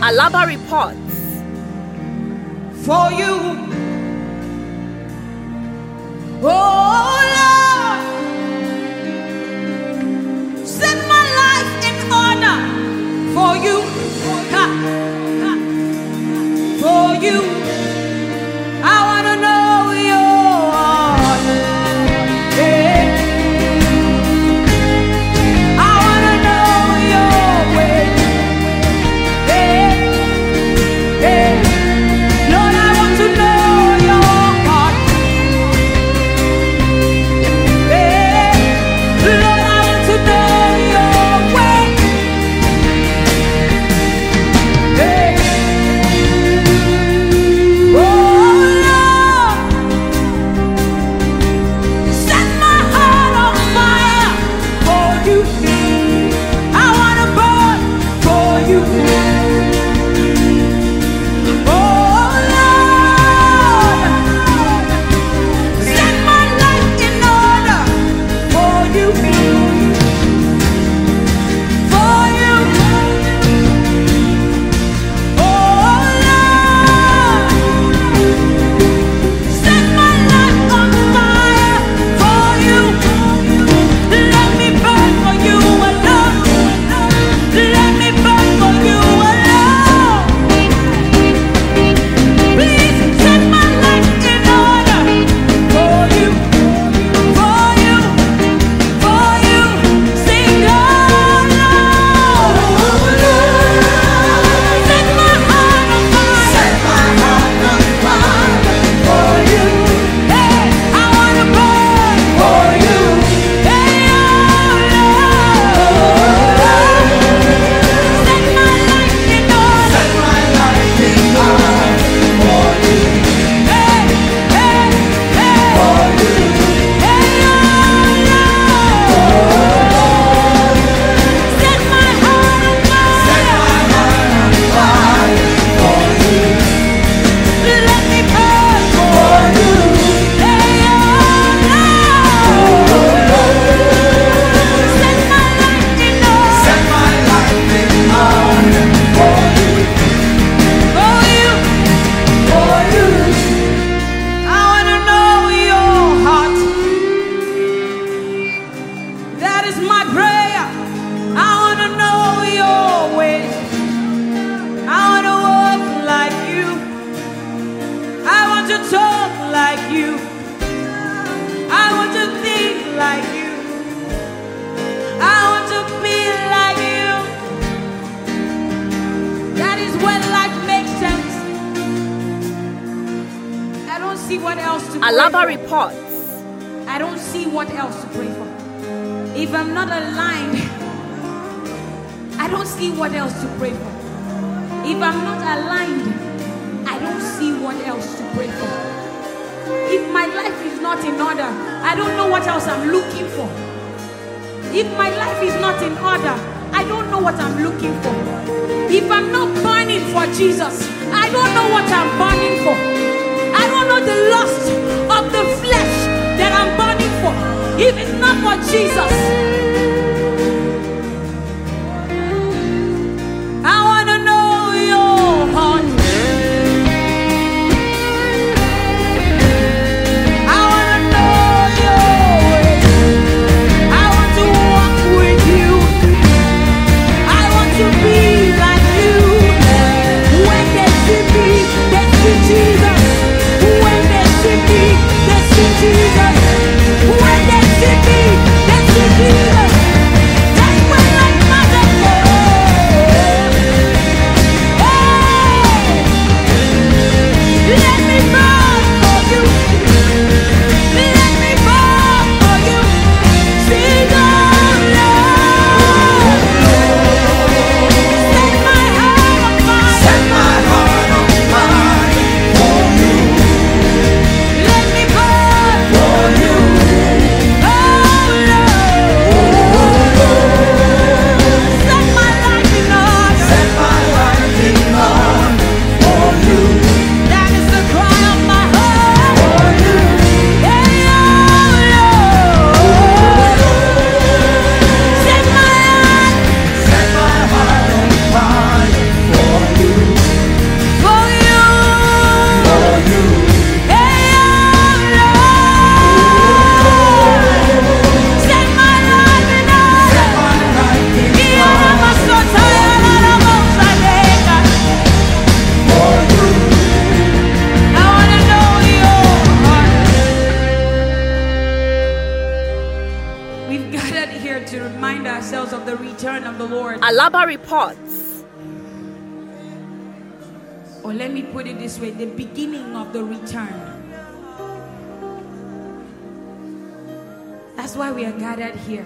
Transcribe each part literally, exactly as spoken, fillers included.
Alaba reports. For you, oh Lord, set my life in order. For you, ha, ha, for you, I want to know your heart. Yeah. I want to know your way. Yeah. Yeah. Lord, I want to know your heart. Yeah. Lord, I want to know your way. Yeah. Oh Lord, set my heart on fire for you. I want to burn for you. Oh Lord, set my life in order for you. For you. Oh Lord, set my life on fire for you. Let me burn for you alone. Let me burn for you alone. Please set my life in order for you, for you, for you. Sing, oh Lord, set my heart on fire. Set my heart on fire for you. Hey, I wanna burn for you. Hey, oh Lord, set my life in order. Set my life in order for you. Hey, hey, hey, for you. Hey, oh Lord, set my heart on fire. Set my heart on fire for you. Let me burn for you. Hey, oh Lord, set my life in order. Set my life in order for you. For you, for you. I wanna know your heart. That is my prayer. I wanna know your ways. I wanna walk like you. I want to talk like you. I want to think like you. I want to be like you. That is when life makes sense. I don't see what else to pray Alaba for. reports. I don't see what else to pray for. If I'm not aligned, I don't see what else to pray for. If I'm not aligned, I don't see what else to pray for. If my life is not in order, I don't know what else I'm looking for. If my life is not in order, I don't know what I'm looking for. If I'm not burning for Jesus, I don't know what I'm burning for. I don't know the lust of the flesh that I'm burning for. If it's not for Jesus, I want to know your heart. I want to know your way. I want to walk with you. I want to be like you. When they see me, they see Jesus. When they see me, they see Jesus. When they see me, they see Jesus. here to remind ourselves of the return of the Lord. Alaba reports. Or let me put it this way, the beginning of the return. That's why we are gathered here.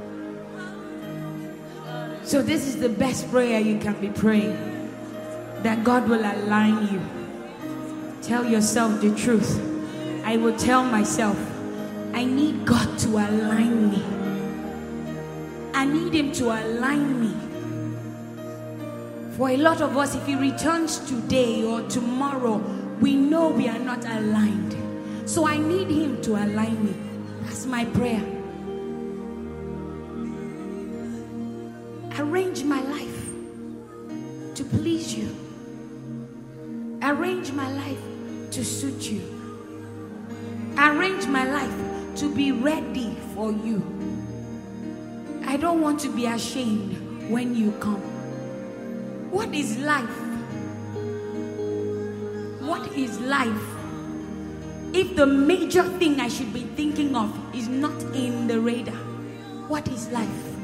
So this is the best prayer you can be praying. That God will align you. Tell yourself the truth. I will tell myself, I need God to align me. I need Him to align me. For a lot of us, if He returns today or tomorrow, we know we are not aligned. So I need Him to align me. That's my prayer. Arrange my life to please you. Arrange my life to suit you. Arrange my life to be ready for you. I don't want to be ashamed when you come. What is life? What is life? If the major thing I should be thinking of is not in the radar, what is life?